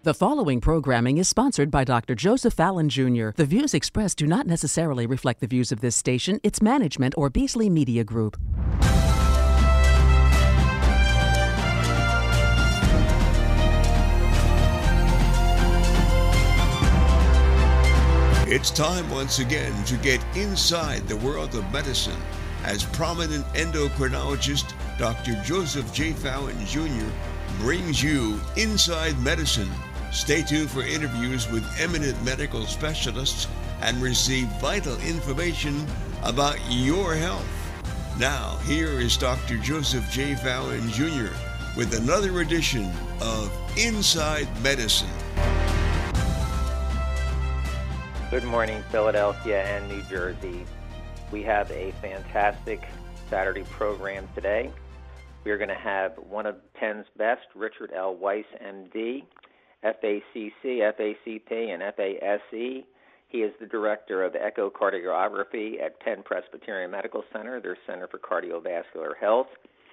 The following programming is sponsored by Dr. Joseph Fallon Jr. The views expressed do not necessarily reflect the views of this station, its management, or Beasley Media Group. It's time once again to get inside the world of medicine as prominent endocrinologist Dr. Joseph J. Fallon Jr. brings you Inside Medicine. Stay tuned for interviews with eminent medical specialists and receive vital information about your health. Now, here is Dr. Joseph J. Fallon Jr. with another edition of Inside Medicine. Good morning, Philadelphia and New Jersey. We have a fantastic Saturday program today. We are going to have one of 10's best, Richard L. Weiss, MD, FACC, FACP, and FASE. He is the director of echocardiography at Penn Presbyterian Medical Center, their Center for Cardiovascular Health.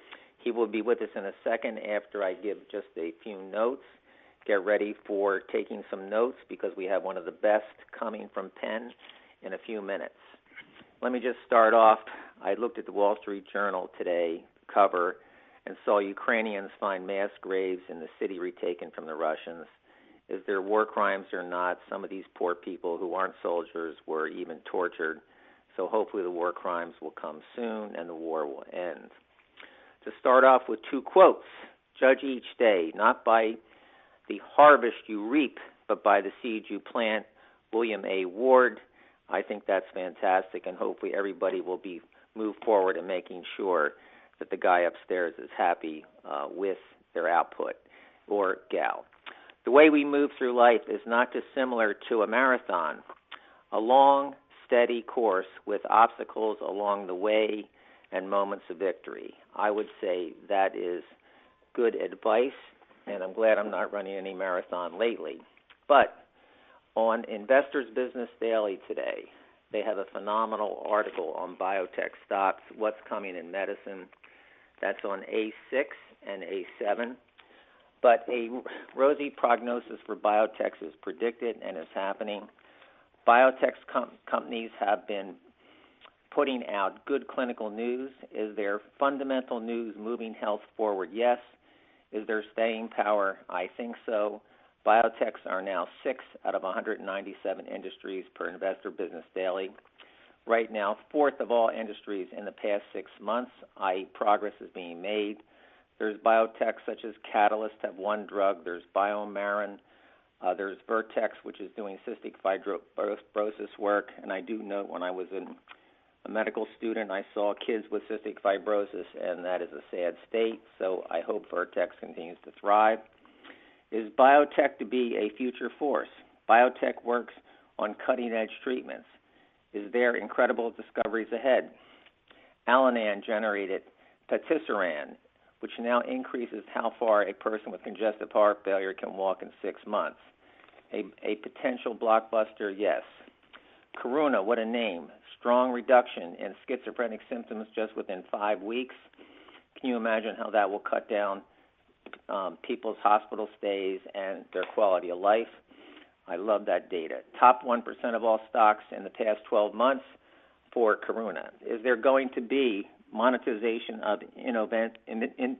He will be with us in a second after I give just a few notes. Get ready for taking some notes because we have one of the best coming from Penn in a few minutes. Let me just start off. I looked at the Wall Street Journal today cover and saw Ukrainians find mass graves in the city retaken from the Russians. Is there war crimes or not? Some of these poor people who aren't soldiers were even tortured. So hopefully the war crimes will come soon and the war will end. To start off with two quotes. Judge each day, not by the harvest you reap, but by the seed you plant. William A. Ward. I think that's fantastic, and hopefully everybody will be moved forward in making sure that the guy upstairs is happy with their output, or gal. The way we move through life is not dissimilar to a marathon, a long, steady course with obstacles along the way and moments of victory. I would say that is good advice, and I'm glad I'm not running any marathon lately. But on Investors Business Daily today, they have a phenomenal article on biotech stocks, what's coming in medicine. That's on A6 and A7. But a rosy prognosis for biotechs is predicted and is happening. Biotech companies have been putting out good clinical news. Is there fundamental news moving health forward? Yes. Is there staying power? I think so. Biotechs are now 6 out of 197 industries per Investor Business Daily. Right now, 4th of all industries in the past 6 months, i.e. progress is being made. There's biotech such as Catalyst have one drug. There's BioMarin. There's Vertex, which is doing cystic fibrosis work. And I do note when I was a medical student, I saw kids with cystic fibrosis, and that is a sad state. So I hope Vertex continues to thrive. Is biotech to be a future force? Biotech works on cutting-edge treatments. Is there incredible discoveries ahead? Alanan generated patisiran, which now increases how far a person with congestive heart failure can walk in 6 months. A potential blockbuster, yes. Karuna, what a name. Strong reduction in schizophrenic symptoms just within 5 weeks. Can you imagine how that will cut down people's hospital stays and their quality of life? I love that data. Top 1% of all stocks in the past 12 months for Karuna. Is there going to be monetization of innovativeness?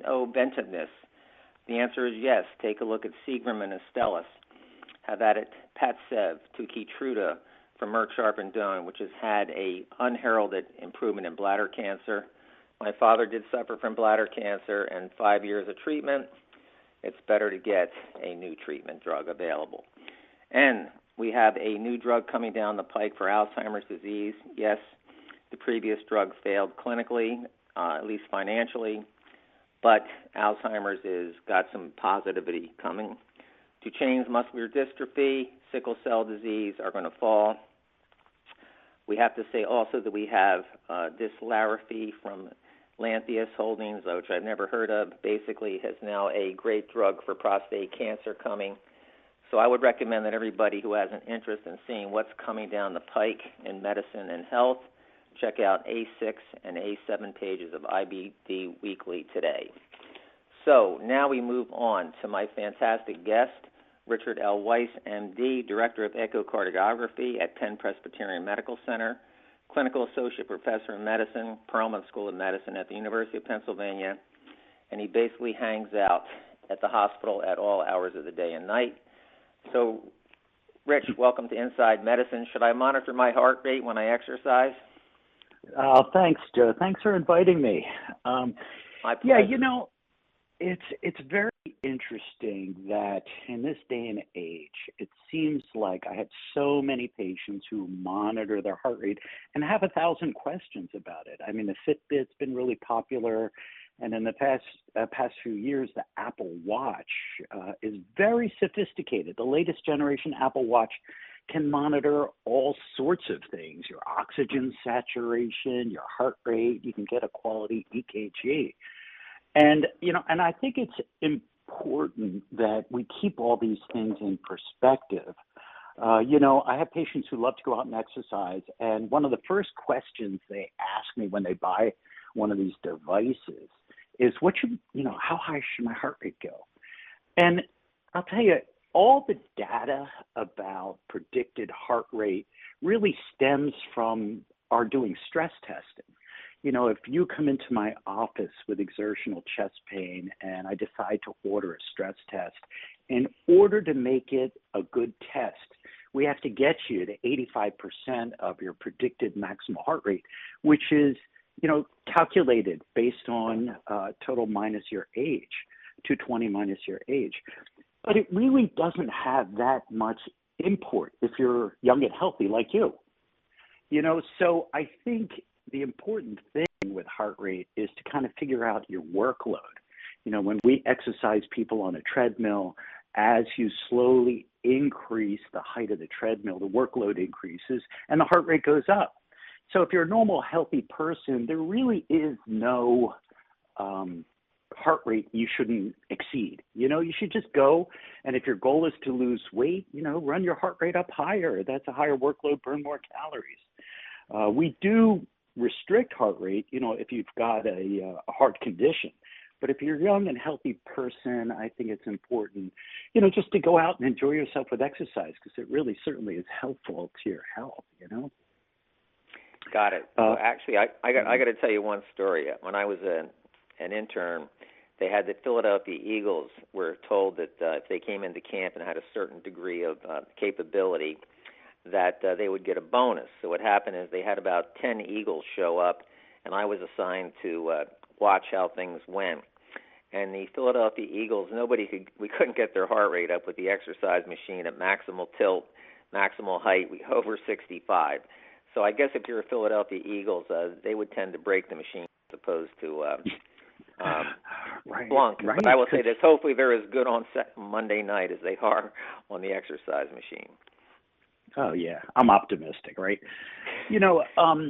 The answer is yes. Take a look at Seagram and Astellas. Have at it Padcev to Keytruda from Merck Sharp and Dohme, which has had a unheralded improvement in bladder cancer. My father did suffer from bladder cancer, and 5 years of treatment, it's better to get a new treatment drug available. And we have a new drug coming down the pike for Alzheimer's disease. Yes, the previous drug failed clinically, at least financially, but Alzheimer's has got some positivity coming. Duchenne's muscular dystrophy, sickle cell disease are going to fall. We have to say also that we have Dislarafy from Lantheus Holdings, which I've never heard of, basically has now a great drug for prostate cancer coming. So I would recommend that everybody who has an interest in seeing what's coming down the pike in medicine and health, check out A6 and A7 pages of IBD Weekly today. So now we move on to my fantastic guest, Richard L. Weiss, MD, Director of Echocardiography at Penn Presbyterian Medical Center, Clinical Associate Professor of Medicine, Perelman School of Medicine at the University of Pennsylvania, and he basically hangs out at the hospital at all hours of the day and night. So, Rich, welcome to Inside Medicine. Should I monitor my heart rate when I exercise? Thanks, Joe. Thanks for inviting me. My pleasure. Yeah, you know, it's very interesting that in this day and age, it seems like I have so many patients who monitor their heart rate and have 1,000 questions about it. I mean, the Fitbit's been really popular, and in the past few years, the Apple Watch is very sophisticated. The latest generation Apple Watch can monitor all sorts of things: your oxygen saturation, your heart rate. You can get a quality EKG. And, you know, and I think it's important that we keep all these things in perspective. You know, I have patients who love to go out and exercise, and one of the first questions they ask me when they buy one of these devices is, how high should my heart rate go? And I'll tell you, all the data about predicted heart rate really stems from our doing stress testing. You know, if you come into my office with exertional chest pain and I decide to order a stress test, in order to make it a good test, we have to get you to 85% of your predicted maximal heart rate, which is, you know, calculated based on total minus your age, 220 minus your age. But it really doesn't have that much import if you're young and healthy like you. You know, so I think the important thing with heart rate is to kind of figure out your workload. You know, when we exercise people on a treadmill, as you slowly increase the height of the treadmill, the workload increases and the heart rate goes up. So if you're a normal, healthy person, there really is no heart rate you shouldn't exceed. You know, you should just go, and if your goal is to lose weight, you know, run your heart rate up higher. That's a higher workload, burn more calories. We do restrict heart rate, you know, if you've got a heart condition. But if you're a young and healthy person, I think it's important, you know, just to go out and enjoy yourself with exercise, because it really certainly is helpful to your health, you know. Got it. So actually, I got to tell you one story. When I was an intern, they had the Philadelphia Eagles were told that if they came into camp and had a certain degree of capability, that they would get a bonus. So what happened is they had about 10 Eagles show up, and I was assigned to watch how things went. And the Philadelphia Eagles, we couldn't get their heart rate up with the exercise machine at maximal tilt, maximal height, over 65. So I guess if you're a Philadelphia Eagles, they would tend to break the machine as opposed to Splunk. Right. But I will say this, hopefully they're as good on Monday night as they are on the exercise machine. Oh, yeah. I'm optimistic, right? You know,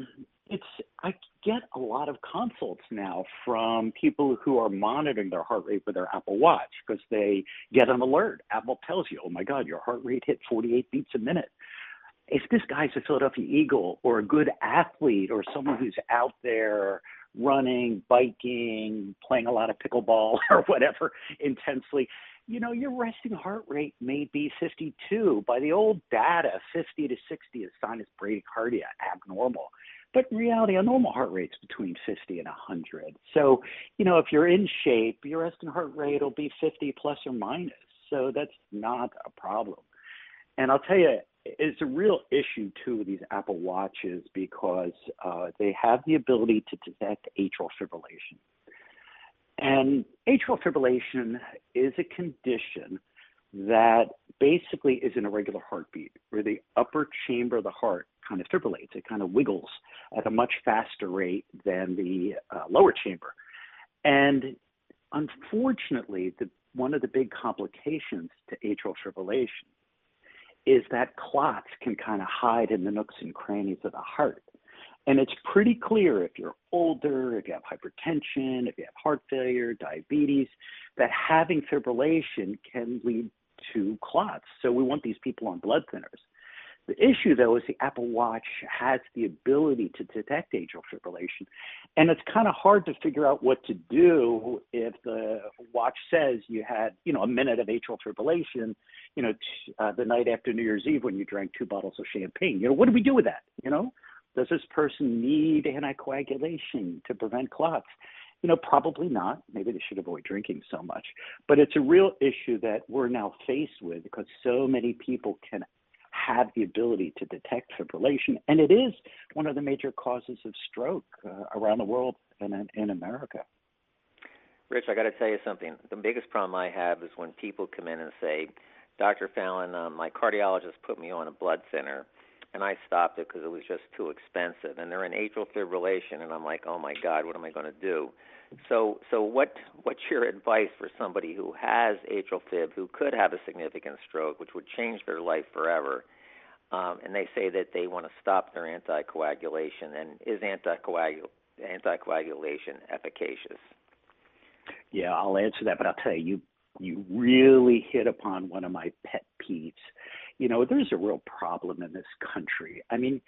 I get a lot of consults now from people who are monitoring their heart rate with their Apple Watch because they get an alert. Apple tells you, oh, my God, your heart rate hit 48 beats a minute. If this guy's a Philadelphia Eagle or a good athlete or someone who's out there running, biking, playing a lot of pickleball or whatever intensely, you know, your resting heart rate may be 52. By the old data, 50 to 60 is sinus bradycardia, abnormal. But in reality, a normal heart rate's between 50 and 100. So, you know, if you're in shape, your resting heart rate will be 50 plus or minus. So that's not a problem. And I'll tell you, it's a real issue, too, with these Apple Watches because they have the ability to detect atrial fibrillation. And atrial fibrillation is a condition that basically is an irregular heartbeat, where the upper chamber of the heart kind of fibrillates. It kind of wiggles at a much faster rate than the lower chamber. And unfortunately, one of the big complications to atrial fibrillation is that clots can kind of hide in the nooks and crannies of the heart. And it's pretty clear if you're older, if you have hypertension, if you have heart failure, diabetes, that having fibrillation can lead to clots. So we want these people on blood thinners. The issue, though, is the Apple Watch has the ability to detect atrial fibrillation, and it's kind of hard to figure out what to do if the watch says you had, a minute of atrial fibrillation, the night after New Year's Eve when you drank 2 bottles of champagne. What do we do with that? Does this person need anticoagulation to prevent clots? Probably not. Maybe they should avoid drinking so much. But it's a real issue that we're now faced with because so many people can have the ability to detect fibrillation. And it is one of the major causes of stroke around the world and in America. Rich, I got to tell you something. The biggest problem I have is when people come in and say, Dr. Fallon, my cardiologist put me on a blood thinner, and I stopped it because it was just too expensive. And they're in atrial fibrillation, and I'm like, oh, my God, what am I going to do? So what's your advice for somebody who has atrial fib, who could have a significant stroke, which would change their life forever, and they say that they want to stop their anticoagulation, and is anticoagulation efficacious? Yeah, I'll answer that, but I'll tell you, you really hit upon one of my pet peeves. There's a real problem in this country. I mean,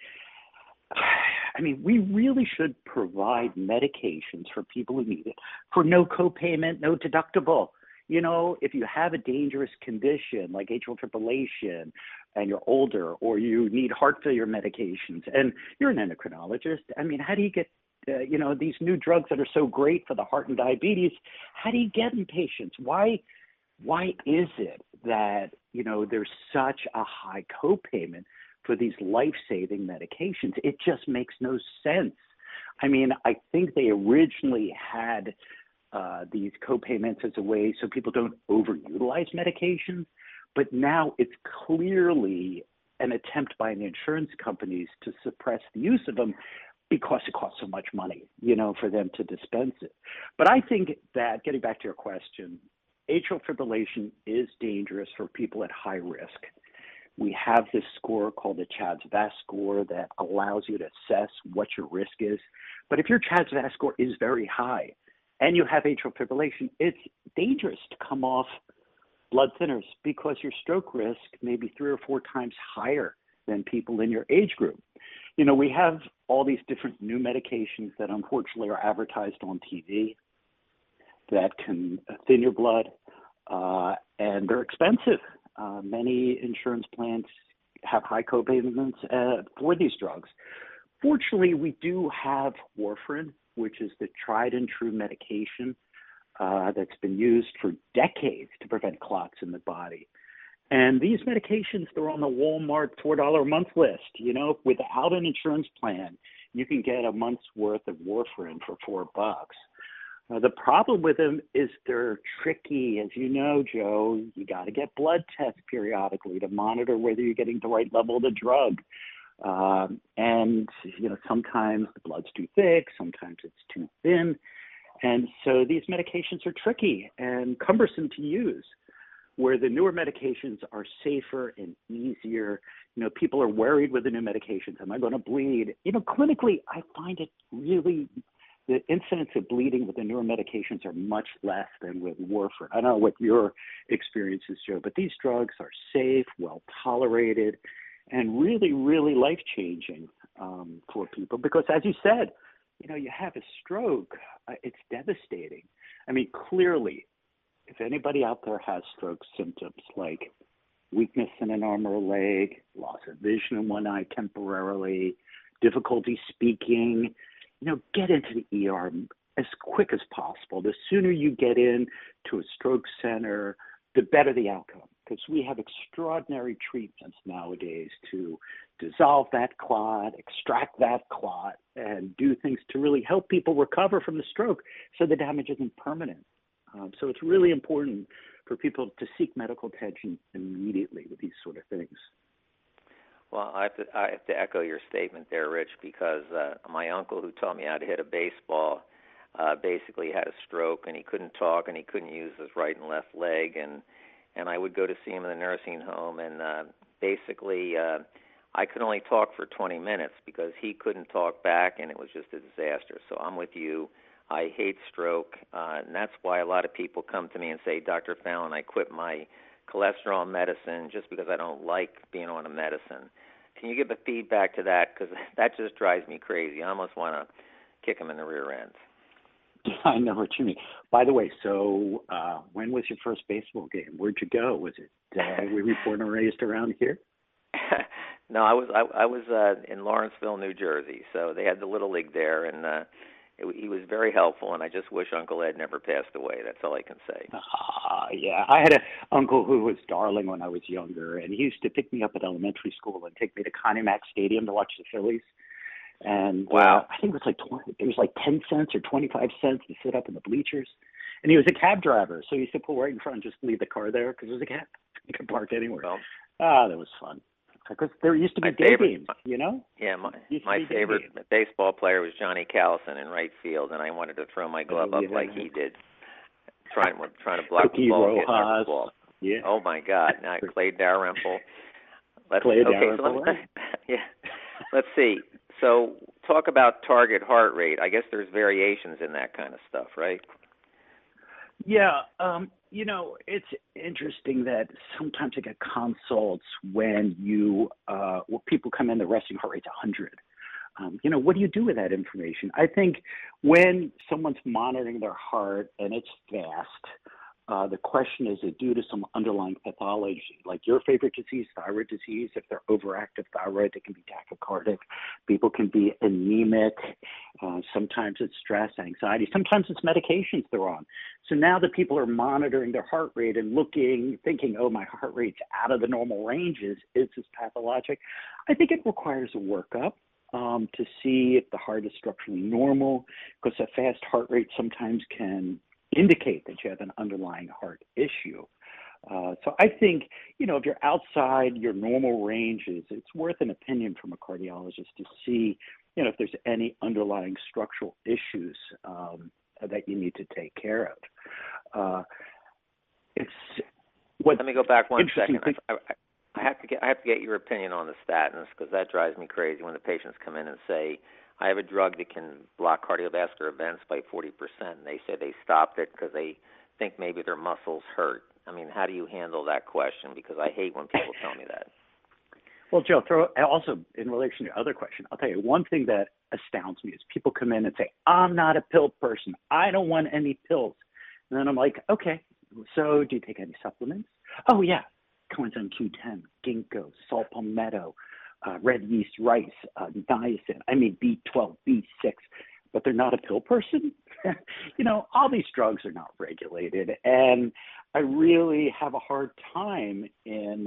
we really should provide medications for people who need it for no copayment, no deductible. If you have a dangerous condition like atrial fibrillation and you're older, or you need heart failure medications and you're an endocrinologist, how do you get these new drugs that are so great for the heart and diabetes? How do you get them patients? Why is it that, there's such a high copayment for these life-saving medications? It just makes no sense. I think they originally had these copayments as a way so people don't overutilize medications, but now it's clearly an attempt by the insurance companies to suppress the use of them because it costs so much money, for them to dispense it. But I think that, getting back to your question, atrial fibrillation is dangerous for people at high risk. We have this score called the CHA2DS2-VASc score that allows you to assess what your risk is. But if your CHA2DS2-VASc score is very high and you have atrial fibrillation, it's dangerous to come off blood thinners because your stroke risk may be 3 or 4 times higher than people in your age group. We have all these different new medications that unfortunately are advertised on TV that can thin your blood, and they're expensive. Many insurance plans have high copayments for these drugs. Fortunately, we do have warfarin, which is the tried and true medication that's been used for decades to prevent clots in the body. And these medications, they're on the Walmart $4 a month list. Without an insurance plan, you can get a month's worth of warfarin for $4. The problem with them is they're tricky. As you know, Joe, you got to get blood tests periodically to monitor whether you're getting the right level of the drug. And sometimes the blood's too thick, sometimes it's too thin. And so these medications are tricky and cumbersome to use, where the newer medications are safer and easier. People are worried with the new medications. Am I going to bleed? Clinically, I find it really, the incidence of bleeding with the newer medications are much less than with warfarin. I don't know what your experience is, Joe, but these drugs are safe, well tolerated, and really, really life-changing for people. Because as you said, you have a stroke, it's devastating. Clearly, if anybody out there has stroke symptoms like weakness in an arm or a leg, loss of vision in one eye temporarily, difficulty speaking, get into the ER as quick as possible. The sooner you get in to a stroke center, the better the outcome, because we have extraordinary treatments nowadays to dissolve that clot, extract that clot, and do things to really help people recover from the stroke so the damage isn't permanent. So it's really important for people to seek medical attention immediately with these sort of things. Well, I have to echo your statement there, Rich, because my uncle, who taught me how to hit a baseball, basically had a stroke, and he couldn't talk, and he couldn't use his right and left leg, and I would go to see him in the nursing home, and basically I could only talk for 20 minutes because he couldn't talk back, and it was just a disaster. So I'm with you. I hate stroke, and that's why a lot of people come to me and say, Dr. Fallon, I quit my cholesterol medicine just because I don't like being on a medicine. Can you give a feedback to that? Because that just drives me crazy. I almost want to kick him in the rear end. I know what you mean. By the way, so when was your first baseball game? Where'd you go? Was it were you born and raised around here? No, I was in Lawrenceville, New Jersey. So they had the Little League there, and he was very helpful. And I just wish Uncle Ed never passed away. That's all I can say. Yeah, I had an uncle who was darling when I was younger, and he used to pick me up at elementary school and take me to Connie Mack Stadium to watch the Phillies. And wow. I think it was like 10 cents or 25 cents to sit up in the bleachers. And he was a cab driver, so he used to pull right in front and just leave the car there because it was a cab. You could park anywhere. Well, that was fun. Because there used to be day games, you know? Yeah, my favorite baseball player was Johnny Callison in right field, and I wanted to throw my glove up like he did, trying to block the ball, getting the ball. Yeah. Oh my God! Now Clay Dalrymple. Let's see. So talk about target heart rate. I guess there's variations in that kind of stuff, right? Yeah. It's interesting that sometimes I get consults when people come in, the resting heart rate's 100. What do you do with that information? I think when someone's monitoring their heart and it's fast, the question is it due to some underlying pathology, like your favorite disease, thyroid disease? If they're overactive thyroid, they can be tachycardic. People can be anemic. Sometimes it's stress, anxiety. Sometimes it's medications they're on. So now that people are monitoring their heart rate and thinking, oh, my heart rate's out of the normal ranges, is this pathologic? I think it requires a workup to see if the heart is structurally normal, because a fast heart rate sometimes can indicate that you have an underlying heart issue. So I think, if you're outside your normal ranges, it's worth an opinion from a cardiologist to see, if there's any underlying structural issues that you need to take care of. Let me go back one second. I have to get your opinion on the statins, because that drives me crazy when the patients come in and say, I have a drug that can block cardiovascular events by 40%, and they say they stopped it because they think maybe their muscles hurt. I mean, how do you handle that question? Because I hate when people tell me that. Well, Joe, also in relation to your other question, I'll tell you one thing that astounds me is people come in and say, I'm not a pill person. I don't want any pills. And then I'm like, okay, so do you take any supplements? Oh, yeah, coenzyme Q10, ginkgo, saw palmetto, red yeast rice, niacin, B12, B6, but they're not a pill person? All these drugs are not regulated, and I really have a hard time in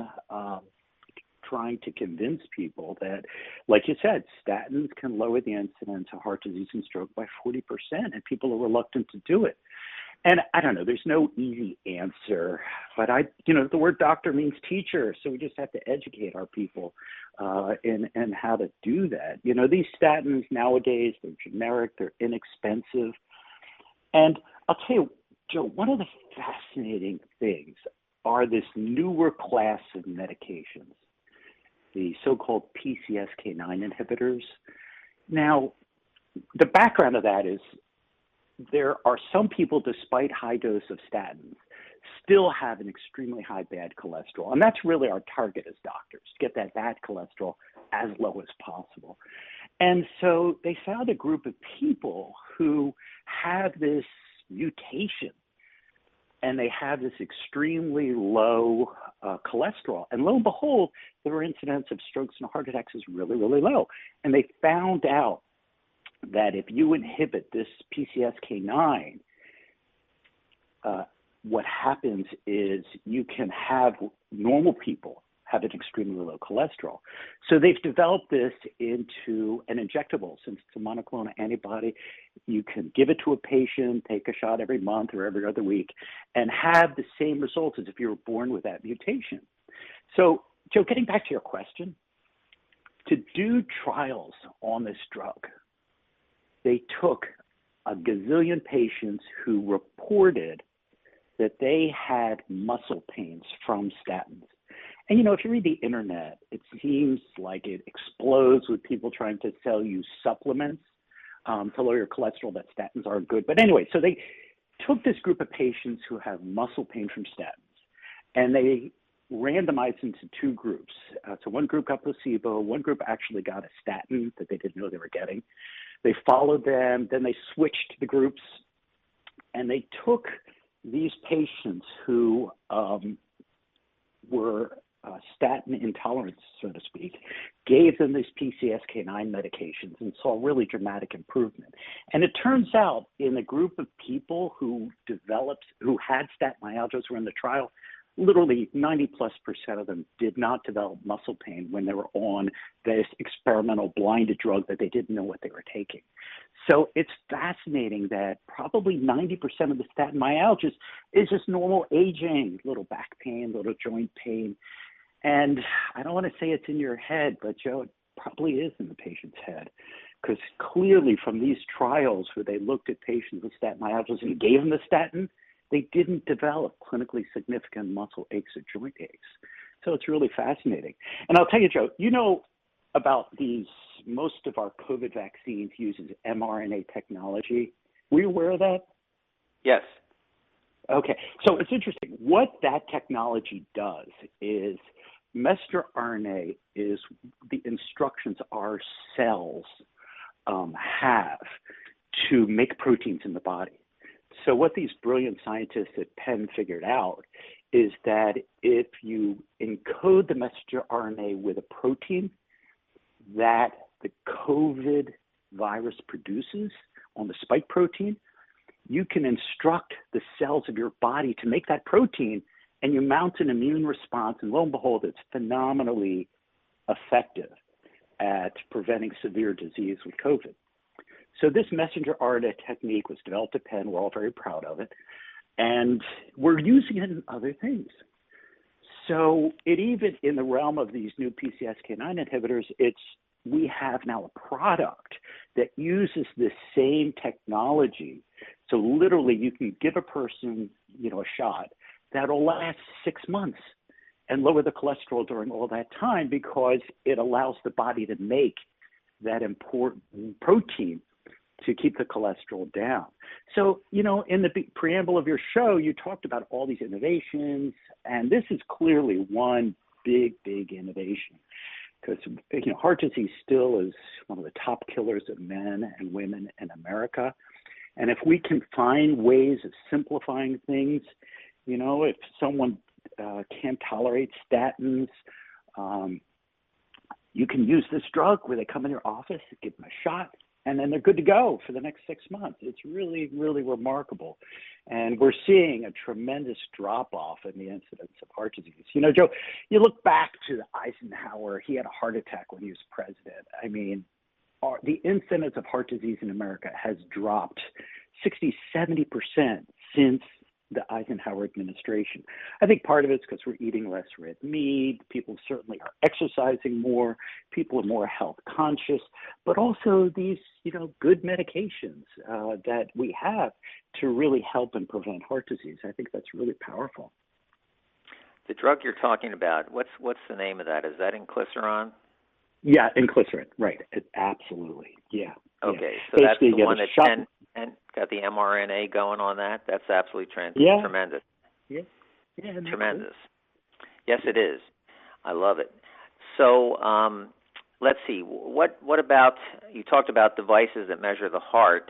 trying to convince people that, like you said, statins can lower the incidence of heart disease and stroke by 40%, and people are reluctant to do it. And I don't know, there's no easy answer, but the word doctor means teacher, so we just have to educate our people in how to do that. These statins nowadays, they're generic, they're inexpensive. And I'll tell you, Joe, one of the fascinating things are this newer class of medications, the so-called PCSK9 inhibitors. Now, the background of that is there are some people, despite high dose of statins, still have an extremely high bad cholesterol. And that's really our target as doctors, to get that bad cholesterol as low as possible. And so they found a group of people who have this mutation, and they have this extremely low cholesterol. And lo and behold, their incidence of strokes and heart attacks is really, really low. And they found out that if you inhibit this PCSK9, what happens is you can have normal people have an extremely low cholesterol. So they've developed this into an injectable. Since it's a monoclonal antibody, you can give it to a patient, take a shot every month or every other week, and have the same results as if you were born with that mutation. So, Joe, getting back to your question, to do trials on this drug, they took a gazillion patients who reported that they had muscle pains from statins. And, if you read the internet, it seems like it explodes with people trying to sell you supplements to lower your cholesterol, that statins are good. But anyway, so they took this group of patients who have muscle pain from statins, and they randomized into two groups. So one group got placebo, one group actually got a statin that they didn't know they were getting. They followed them, then they switched the groups, and they took these patients who were statin intolerant, so to speak, gave them these PCSK9 medications and saw really dramatic improvement. And it turns out in a group of people who had statin myalgias who were in the trial, literally 90+% of them did not develop muscle pain when they were on this experimental blinded drug that they didn't know what they were taking. So it's fascinating that probably 90% of the statin myalgias is just normal aging, little back pain, little joint pain. And I don't want to say it's in your head, but Joe, it probably is in the patient's head. Because clearly from these trials where they looked at patients with statin myalgias and gave them the statin, they didn't develop clinically significant muscle aches or joint aches. So it's really fascinating. And I'll tell you, Joe, you know about these, most of our COVID vaccines uses mRNA technology. Were you aware of that? Yes. Okay. So it's interesting. What that technology does is messenger RNA is the instructions our cells have to make proteins in the body. So what these brilliant scientists at Penn figured out is that if you encode the messenger RNA with a protein that the COVID virus produces on the spike protein, you can instruct the cells of your body to make that protein, and you mount an immune response, and lo and behold, it's phenomenally effective at preventing severe disease with COVID. So this messenger RNA technique was developed at Penn. We're all very proud of it. And we're using it in other things. So it even in the realm of these new PCSK9 inhibitors, we have now a product that uses the same technology. So literally you can give a person, a shot that'll last 6 months and lower the cholesterol during all that time because it allows the body to make that important protein to keep the cholesterol down. So, in the preamble of your show, you talked about all these innovations, and this is clearly one big, big innovation because, heart disease still is one of the top killers of men and women in America. And if we can find ways of simplifying things, if someone can't tolerate statins, you can use this drug where they come in your office, give them a shot, and then they're good to go for the next 6 months. It's really, really remarkable. And we're seeing a tremendous drop-off in the incidence of heart disease. Joe, you look back to Eisenhower, he had a heart attack when he was president. I mean, the incidence of heart disease in America has dropped 60, 70% since the Eisenhower administration. I think part of it's because we're eating less red meat. People certainly are exercising more. People are more health conscious, but also these, good medications that we have to really help and prevent heart disease. I think that's really powerful. The drug you're talking about, what's the name of that? Is that inclisiran? Yeah, inclisiran, right. Absolutely. Yeah. Okay, yeah. so basically that's the one that's and got the mRNA going on that? That's absolutely tremendous. Yeah. Tremendous. Yes, it is. I love it. So let's see. What about, you talked about devices that measure the heart.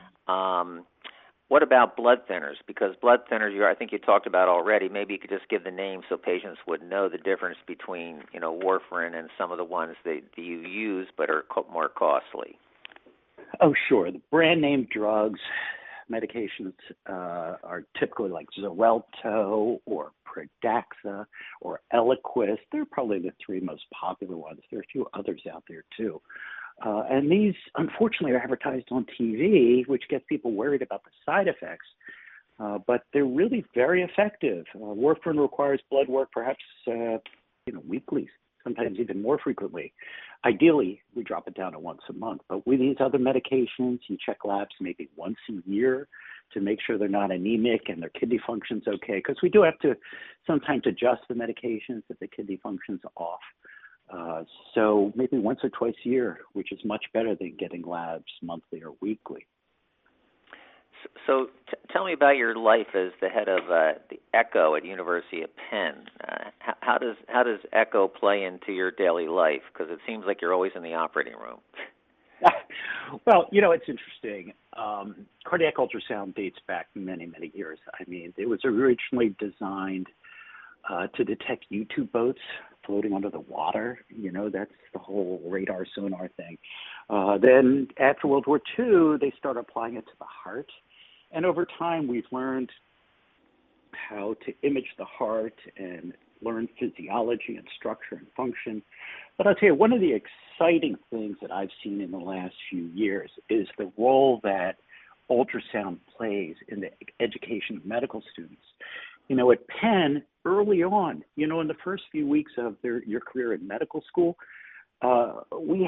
What about blood thinners? Because blood thinners, I think you talked about already. Maybe you could just give the name so patients would know the difference between, warfarin and some of the ones that you use but are more costly. Oh, sure. The brand name drugs, medications are typically like Xarelto or Pradaxa or Eliquis. They're probably the three most popular ones. There are a few others out there too. And these, unfortunately, are advertised on TV, which gets people worried about the side effects. But they're really very effective. Warfarin requires blood work perhaps, weekly, sometimes even more frequently. Ideally, we drop it down to once a month. But with these other medications, you check labs maybe once a year to make sure they're not anemic and their kidney function's okay. Because we do have to sometimes adjust the medications if the kidney function's off. So maybe once or twice a year, which is much better than getting labs monthly or weekly. So tell me about your life as the head of the Echo at University of Penn. How does Echo play into your daily life? Because it seems like you're always in the operating room. Well, it's interesting. Cardiac ultrasound dates back many, many years. I mean, it was originally designed to detect U-2 boats floating under the water. That's the whole radar sonar thing. Then after World War II, they started applying it to the heart. And over time, we've learned how to image the heart and learn physiology and structure and function. But I'll tell you, one of the exciting things that I've seen in the last few years is the role that ultrasound plays in the education of medical students. At Penn, early on, in the first few weeks of your career in medical school, we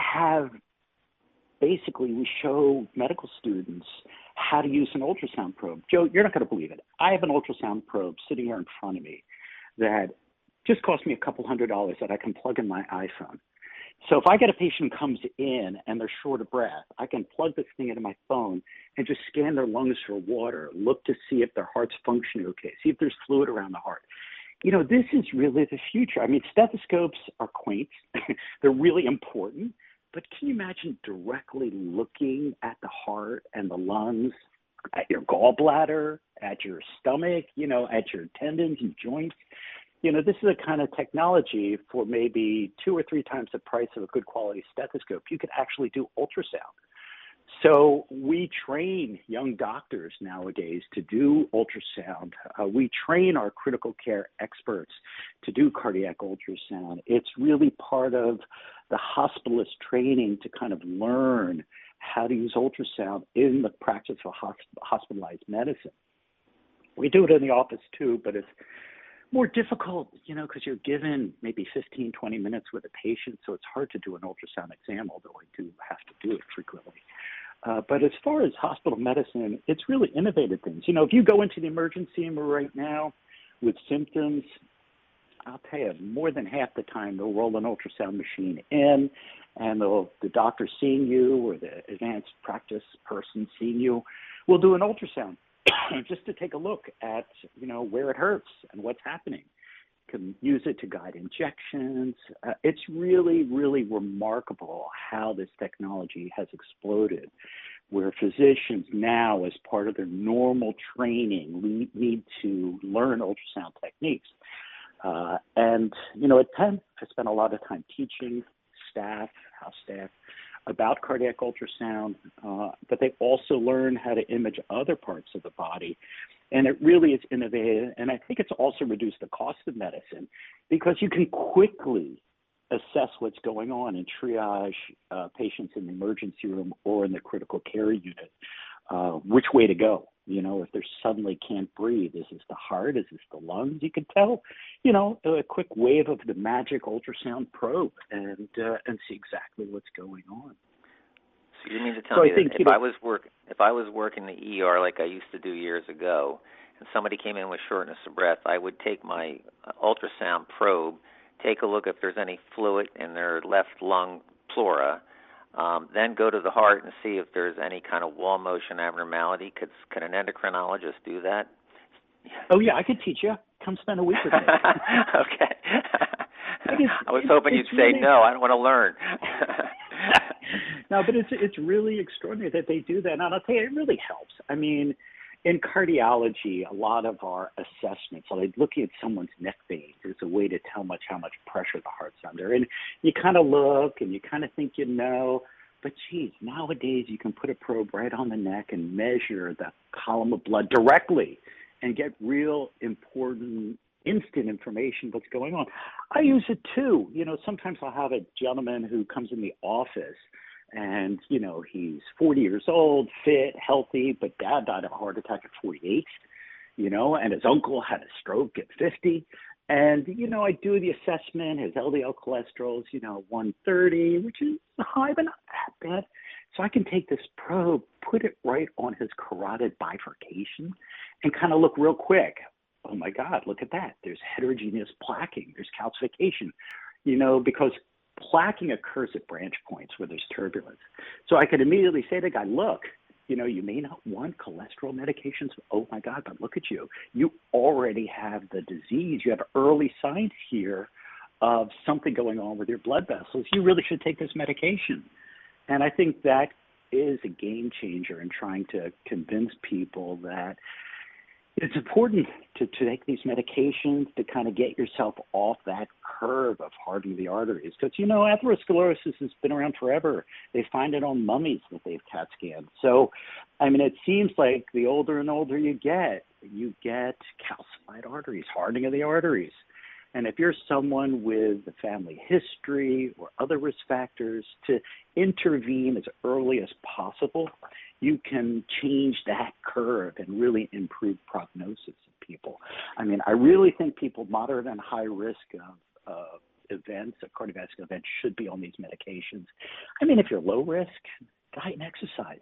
show medical students how to use an ultrasound probe. Joe, you're not going to believe it. I have an ultrasound probe sitting here in front of me that just cost me a couple $100 that I can plug in my iPhone. So if I get a patient who comes in and they're short of breath, I can plug this thing into my phone and just scan their lungs for water, look to see if their heart's functioning okay, see if there's fluid around the heart. This is really the future. I mean, stethoscopes are quaint. They're really important. But can you imagine directly looking at the heart and the lungs, at your gallbladder, at your stomach, at your tendons and joints? This is a kind of technology for maybe 2 or 3 times the price of a good quality stethoscope. You could actually do ultrasound. So we train young doctors nowadays to do ultrasound. We train our critical care experts to do cardiac ultrasound. It's really part of the hospitalist training to kind of learn how to use ultrasound in the practice of hospitalized medicine. We do it in the office too, but it's more difficult, because you're given maybe 15, 20 minutes with a patient, so it's hard to do an ultrasound exam, although I do have to do it frequently. But as far as hospital medicine, it's really innovative things. If you go into the emergency room right now with symptoms, I'll tell you, more than half the time they'll roll an ultrasound machine in, and the doctor seeing you or the advanced practice person seeing you will do an ultrasound just to take a look at, where it hurts and what's happening. Can use it to guide injections. It's really, really remarkable how this technology has exploded, where physicians now, as part of their normal training, need to learn ultrasound techniques. And at Penn, I spent a lot of time teaching house staff, about cardiac ultrasound, but they also learn how to image other parts of the body. And it really is innovative. And I think it's also reduced the cost of medicine because you can quickly assess what's going on and triage patients in the emergency room or in the critical care unit, which way to go. If they suddenly can't breathe, is this the heart? Is this the lungs? You can tell, a quick wave of the magic ultrasound probe and see exactly what's going on. So you mean to tell me that if I was working the ER like I used to do years ago, and somebody came in with shortness of breath, I would take my ultrasound probe, take a look if there's any fluid in their left lung pleura, then go to the heart and see if there's any kind of wall motion abnormality. Could an endocrinologist do that? Oh, yeah, I could teach you. Come spend a week with me. Okay. I was hoping you'd say, no, I don't want to learn. No, but it's really extraordinary that they do that. And I'll tell you, it really helps. I mean, in cardiology, a lot of our assessments, so like looking at someone's neck veins is a way to tell how much pressure the heart's under. And you kind of look and you kind of think but geez, nowadays you can put a probe right on the neck and measure the column of blood directly and get real important instant information what's going on. I use it too. Sometimes I'll have a gentleman who comes in the office and, he's 40 years old, fit, healthy, but dad died of a heart attack at 48, and his uncle had a stroke at 50. And, I do the assessment. His LDL cholesterol is, 130, which is high, but not that bad. So I can take this probe, put it right on his carotid bifurcation, and kind of look real quick. Oh, my God, look at that. There's heterogeneous plaquing. There's calcification, because plaquing occurs at branch points where there's turbulence. So I could immediately say to the guy, look, You may not want cholesterol medications. Oh my God, but look at you. You already have the disease. You have early signs here of something going on with your blood vessels. You really should take this medication. And I think that is a game changer in trying to convince people that it's important to take these medications to kind of get yourself off that curve of hardening the arteries. Because, atherosclerosis has been around forever. They find it on mummies that they've CAT scanned. So, it seems like the older and older you get calcified arteries, hardening of the arteries. And if you're someone with a family history or other risk factors, to intervene as early as possible, you can change that curve and really improve prognosis of people. I really think people moderate and high risk of events, of cardiovascular events, should be on these medications. If you're low risk, diet and exercise.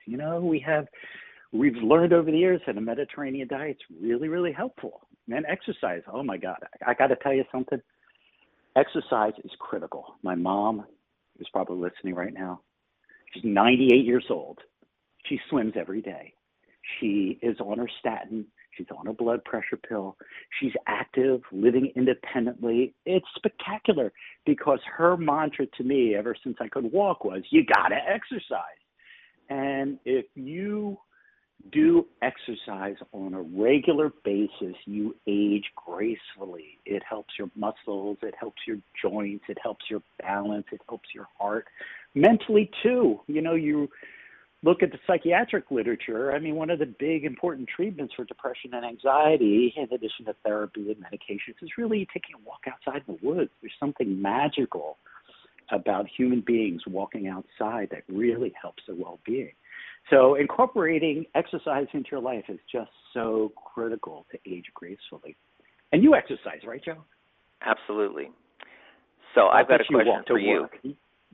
We've learned over the years that a Mediterranean diet's really, really helpful. And exercise, oh my God, I got to tell you something. Exercise is critical. My mom is probably listening right now. She's 98 years old. She swims every day. She is on her statin. She's on her blood pressure pill. She's active, living independently. It's spectacular because her mantra to me ever since I could walk was, you got to exercise. And if you do exercise on a regular basis, you age gracefully. It helps your muscles, it helps your joints, it helps your balance, it helps your heart. Mentally too, you look at the psychiatric literature. One of the big important treatments for depression and anxiety, in addition to therapy and medications, is really taking a walk outside in the woods. There's something magical about human beings walking outside that really helps their well-being. So incorporating exercise into your life is just so critical to age gracefully. And you exercise, right, Joe? Absolutely. So I've got a question for you. Yeah.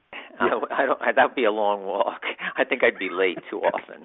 That would be a long walk. I think I'd be late too often.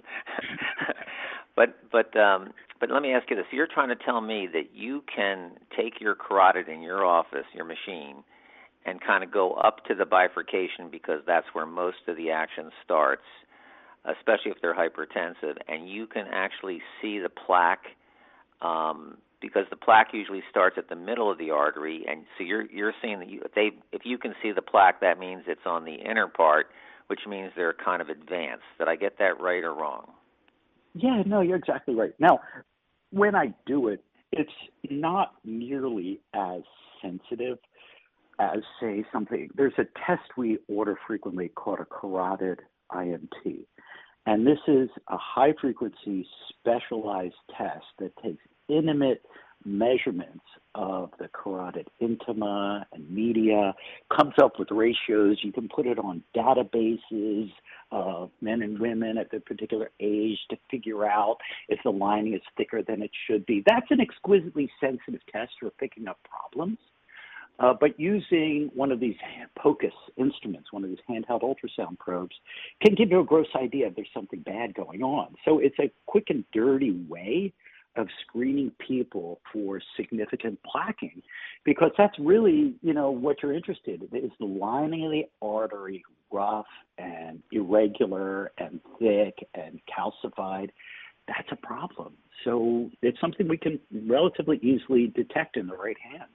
But let me ask you this. You're trying to tell me that you can take your carotid in your office, your machine, and kind of go up to the bifurcation because that's where most of the action starts, especially if they're hypertensive, and you can actually see the plaque because the plaque usually starts at the middle of the artery, and so you're seeing that if you can see the plaque, that means it's on the inner part, which means they're kind of advanced. Did I get that right or wrong? Yeah, no, you're exactly right. Now, when I do it, it's not nearly as sensitive as, say, something. There's a test we order frequently called a carotid IMT. And this is a high-frequency specialized test that takes intimate measurements of the carotid intima and media, comes up with ratios. You can put it on databases of men and women at a particular age to figure out if the lining is thicker than it should be. That's an exquisitely sensitive test for picking up problems. But using one of these POCUS instruments, one of these handheld ultrasound probes, can give you a gross idea if there's something bad going on. So it's a quick and dirty way of screening people for significant plaquing, because that's really, what you're interested in. Is the lining of the artery rough and irregular and thick and calcified? That's a problem. So it's something we can relatively easily detect in the right hands,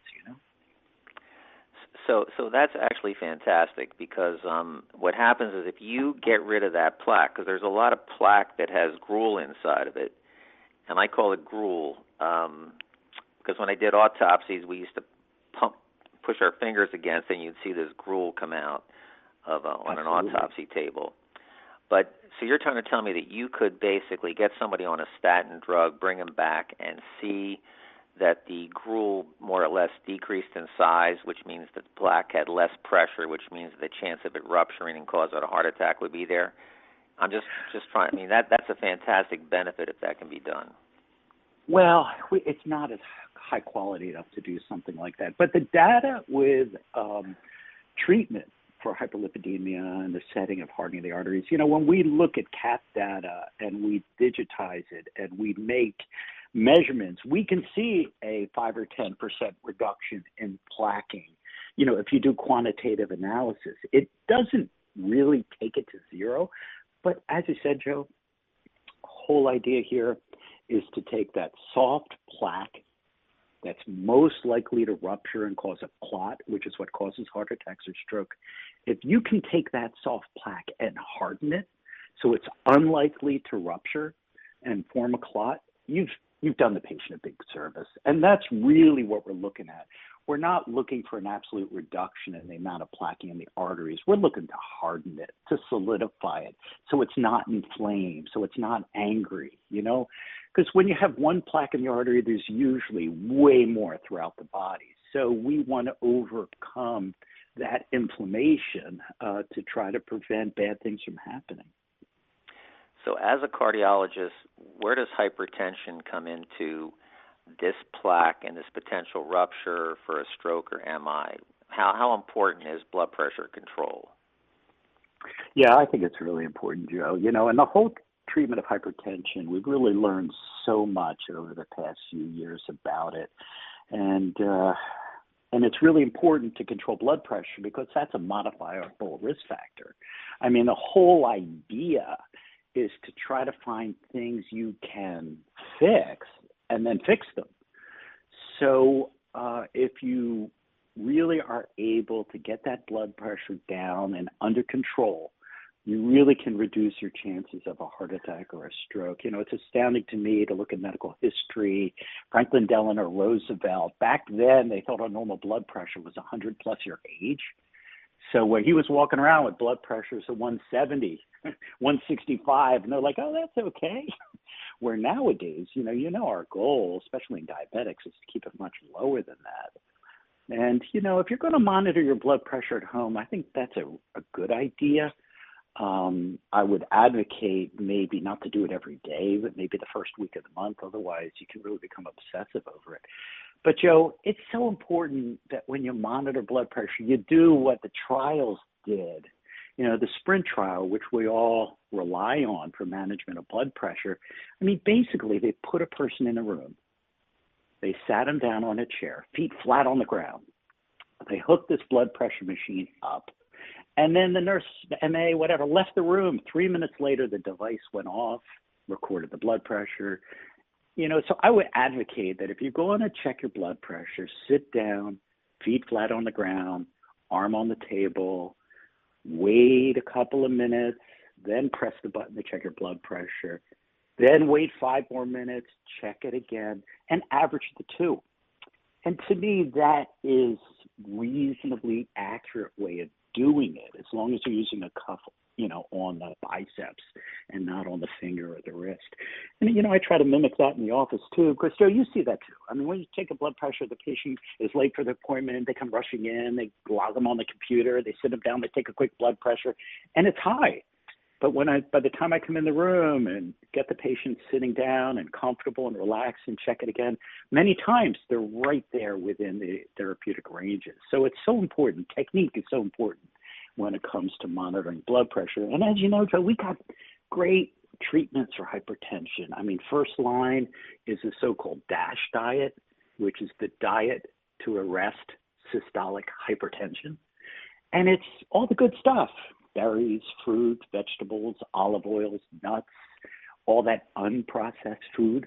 So that's actually fantastic because what happens is if you get rid of that plaque, because there's a lot of plaque that has gruel inside of it, and I call it gruel because when I did autopsies, we used to push our fingers against it, and you'd see this gruel come out on an autopsy table. But so you're trying to tell me that you could basically get somebody on a statin drug, bring them back, and see that the gruel more or less decreased in size, which means that the plaque had less pressure, which means the chance of it rupturing and causing a heart attack would be there. I'm just trying. That's a fantastic benefit if that can be done. Well, it's not as high quality enough to do something like that. But the data with treatment for hyperlipidemia and the setting of hardening the arteries, when we look at CAT data and we digitize it and we make measurements, we can see a 5 or 10% reduction in plaquing. If you do quantitative analysis, it doesn't really take it to zero. But as you said, Joe, whole idea here is to take that soft plaque that's most likely to rupture and cause a clot, which is what causes heart attacks or stroke. If you can take that soft plaque and harden it so it's unlikely to rupture and form a clot, you've done the patient a big service. And that's really what we're looking at. We're not looking for an absolute reduction in the amount of plaque in the arteries. We're looking to harden it, to solidify it, so it's not inflamed, so it's not angry, Because when you have one plaque in the artery, there's usually way more throughout the body. So we want to overcome that inflammation to try to prevent bad things from happening. So as a cardiologist, where does hypertension come into this plaque and this potential rupture for a stroke or MI? How important is blood pressure control? Yeah, I think it's really important, Joe. And the whole treatment of hypertension, we've really learned so much over the past few years about it. And it's really important to control blood pressure because that's a modifiable risk factor. I mean, the whole idea is to try to find things you can fix and then fix them. So if you really are able to get that blood pressure down and under control, you really can reduce your chances of a heart attack or a stroke. It's astounding to me to look at medical history. Franklin Delano Roosevelt, back then they thought our normal blood pressure was 100+ year age. So when he was walking around with blood pressures of 170, 165, and they're like, oh, that's okay. Where nowadays, our goal, especially in diabetics, is to keep it much lower than that. And, if you're going to monitor your blood pressure at home, I think that's a good idea. I would advocate maybe not to do it every day, but maybe the first week of the month. Otherwise, you can really become obsessive over it. But, Joe, it's so important that when you monitor blood pressure, you do what the trials did. The SPRINT trial, which we all rely on for management of blood pressure. I mean, basically, they put a person in a room. They sat him down on a chair, feet flat on the ground. They hooked this blood pressure machine up. And then the nurse, the MA, whatever, left the room. 3 minutes later, the device went off, recorded the blood pressure. So I would advocate that if you're going to check your blood pressure, sit down, feet flat on the ground, arm on the table, wait a couple of minutes, then press the button to check your blood pressure, then wait 5 more minutes, check it again, and average the two. And to me, that is reasonably accurate way of doing it, as long as you're using a cuff, on the biceps and not on the finger or the wrist. And, I try to mimic that in the office too, because, Joe, you see that too. I mean, when you take a blood pressure, the patient is late for the appointment, they come rushing in, they log them on the computer, they sit them down, they take a quick blood pressure, and it's high. But by the time I come in the room and get the patient sitting down and comfortable and relaxed and check it again, many times they're right there within the therapeutic ranges. So it's so important. Technique is so important when it comes to monitoring blood pressure. And as you know, Joe, we got great treatments for hypertension. I mean, first line is the so-called DASH diet, which is the diet to arrest systolic hypertension. And it's all the good stuff: berries, fruit, vegetables, olive oils, nuts, all that unprocessed food.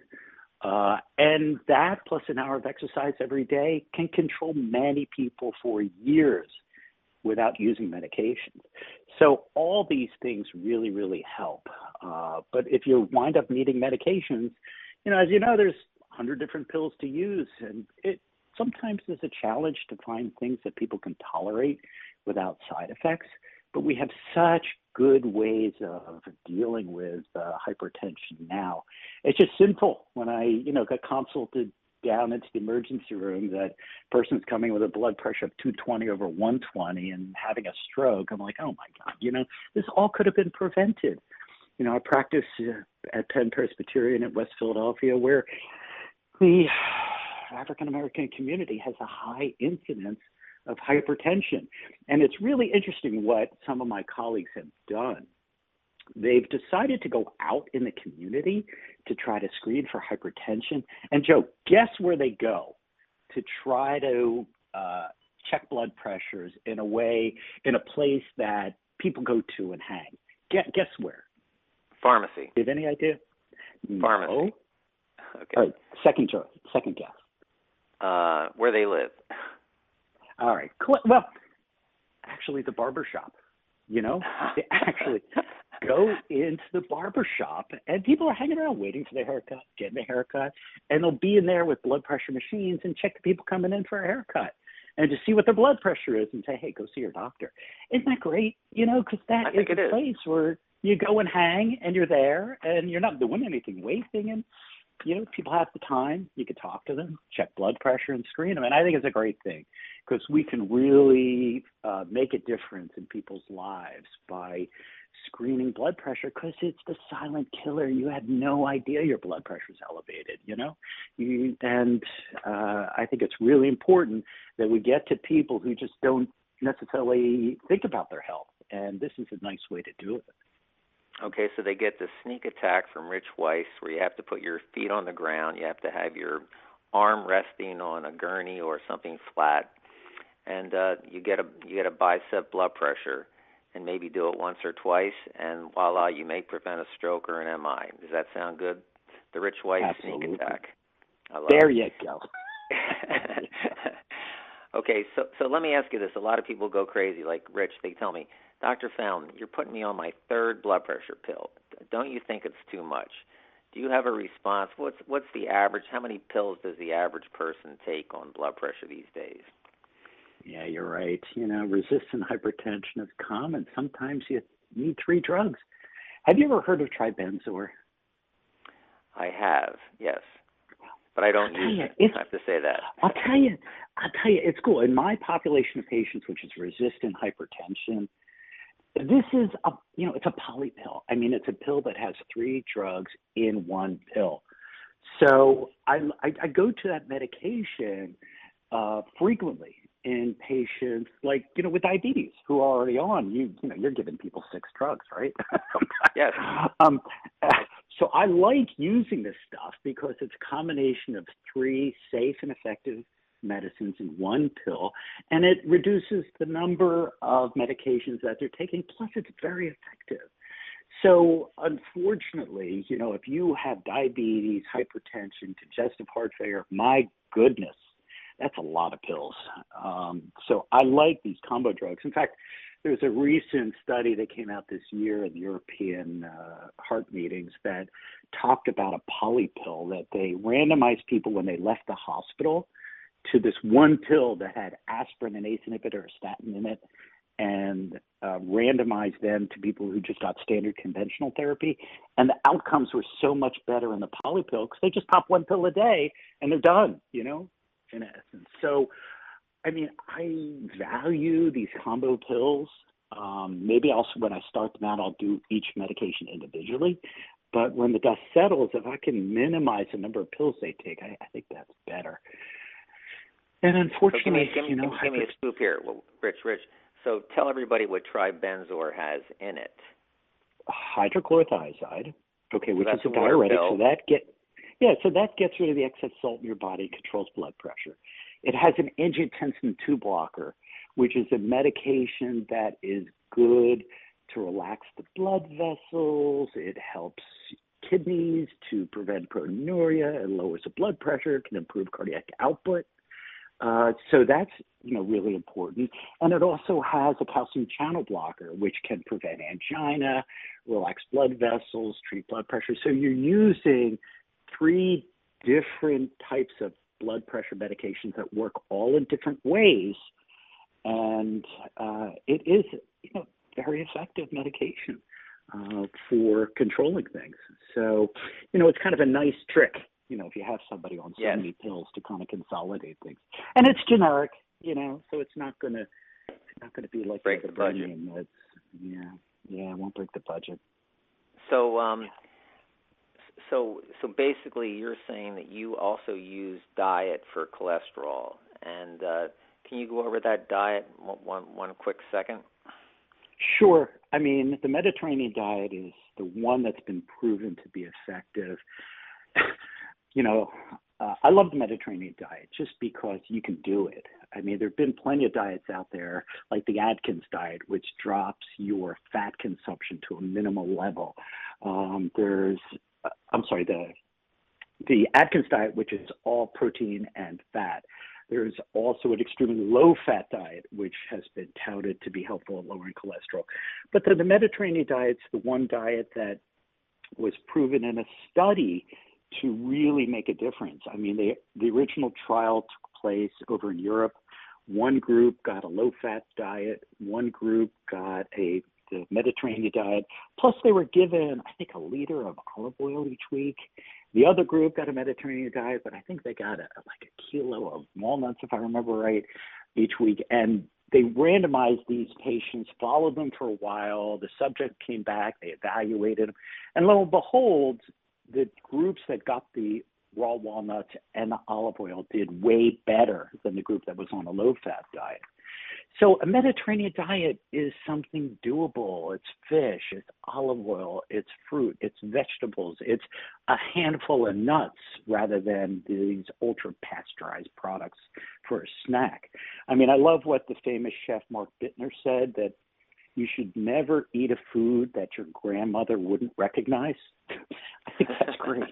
And that plus an hour of exercise every day can control many people for years without using medications. So all these things really, really help. But if you wind up needing medications, as you know, there's 100 different pills to use. And it sometimes is a challenge to find things that people can tolerate without side effects. But we have such good ways of dealing with hypertension now. It's just sinful when I, got consulted down into the emergency room, that person's coming with a blood pressure of 220 over 120 and having a stroke. I'm like, oh my God, this all could have been prevented. I practice at Penn Presbyterian at West Philadelphia, where the African-American community has a high incidence of hypertension. And it's really interesting what some of my colleagues have done. They've decided to go out in the community to try to screen for hypertension. And Joe, guess where they go to try to check blood pressures in a place that people go to and hang? Guess where? Pharmacy. Do you have any idea? Pharmacy. Okay. Second guess. Where they live. All right. Well, actually, the barber shop. You know, they actually go into the barber shop, and people are hanging around waiting for their haircut, getting a haircut, and they'll be in there with blood pressure machines and check the people coming in for a haircut and to see what their blood pressure is and say, hey, go see your doctor. Isn't that great? You know, because that is a place where you go and hang and you're there and you're not doing anything, waiting, and you know, people have the time. You can talk to them, check blood pressure, and screen them. And I think it's a great thing because we can really make a difference in people's lives by screening blood pressure because it's the silent killer. You had no idea your blood pressure is elevated, you know? I think it's really important that we get to people who just don't necessarily think about their health. And this is a nice way to do it. Okay, so they get the sneak attack from Rich Weiss where you have to put your feet on the ground, you have to have your arm resting on a gurney or something flat, and you get a bicep blood pressure, and maybe do it once or twice, and voila, you may prevent a stroke or an MI. Does that sound good? The Rich Weiss Absolutely. sneak attack. I love there it. You go. Okay, so let me ask you this. A lot of people go crazy, like Rich. They tell me, Dr. Fallon, you're putting me on my third blood pressure pill. Don't you think it's too much? Do you have a response? What's the average? How many pills does the average person take on blood pressure these days? Yeah, you're right. You know, resistant hypertension is common. Sometimes you need 3 drugs. Have you ever heard of Tribenzor? I have, yes. But I don't use it. I have to say that. I'll tell you, it's cool. In my population of patients, which is resistant hypertension, this is it's a poly pill. I mean, it's a pill that has 3 drugs in one pill. So I go to that medication frequently in patients like, with diabetes who are already on, you're giving people 6 drugs, right? Yes. So I like using this stuff because it's a combination of 3 safe and effective medicines in one pill, and it reduces the number of medications that they're taking, plus it's very effective. So unfortunately, if you have diabetes, hypertension, congestive heart failure, my goodness, that's a lot of pills. So I like these combo drugs. In fact, there's a recent study that came out this year in the European heart meetings that talked about a poly pill that they randomized people when they left the hospital to this one pill that had aspirin, an ACE inhibitor, or statin in it, and randomized them to people who just got standard conventional therapy. And the outcomes were so much better in the poly pill because they just pop one pill a day and they're done, in essence. So, I mean, I value these combo pills. Maybe when I start them out, I'll do each medication individually. But when the dust settles, if I can minimize the number of pills they take, I think that's better. And unfortunately, so give me a scoop here, Rich. So tell everybody what Tribenzor has in it. Hydrochlorothiazide, which is a diuretic. So that gets rid of the excess salt in your body, controls blood pressure. It has an angiotensin II blocker, which is a medication that is good to relax the blood vessels. It helps kidneys to prevent proteinuria. It lowers the blood pressure. It can improve cardiac output. So that's really important. And it also has a calcium channel blocker, which can prevent angina, relax blood vessels, treat blood pressure. So you're using 3 different types of blood pressure medications that work all in different ways. And it is, very effective medication for controlling things. So, it's kind of a nice trick, if you have somebody on so many pills to kind of consolidate things. And it's generic, so it's not going to be like break the budget. It won't break the budget. So, so basically, you're saying that you also use diet for cholesterol, and can you go over that diet one quick second? Sure. I mean, the Mediterranean diet is the one that's been proven to be effective. I love the Mediterranean diet just because you can do it. I mean, there have been plenty of diets out there, like the Atkins diet, which drops your fat consumption to a minimal level. The Atkins diet, which is all protein and fat. There's also an extremely low-fat diet, which has been touted to be helpful in lowering cholesterol. But the Mediterranean diet's the one diet that was proven in a study to really make a difference. I mean, the original trial took place over in Europe. One group got a low-fat diet. One group got the Mediterranean diet. Plus, they were given, I think, a liter of olive oil each week. The other group got a Mediterranean diet, but I think they got like a kilo of walnuts, if I remember right, each week. And they randomized these patients, followed them for a while. The subject came back, they evaluated them. And lo and behold, the groups that got the raw walnuts and the olive oil did way better than the group that was on a low-fat diet. So a Mediterranean diet is something doable. It's fish, it's olive oil, it's fruit, it's vegetables, it's a handful of nuts rather than these ultra-pasteurized products for a snack. I mean, I love what the famous chef Mark Bittner said, that you should never eat a food that your grandmother wouldn't recognize. I think that's great.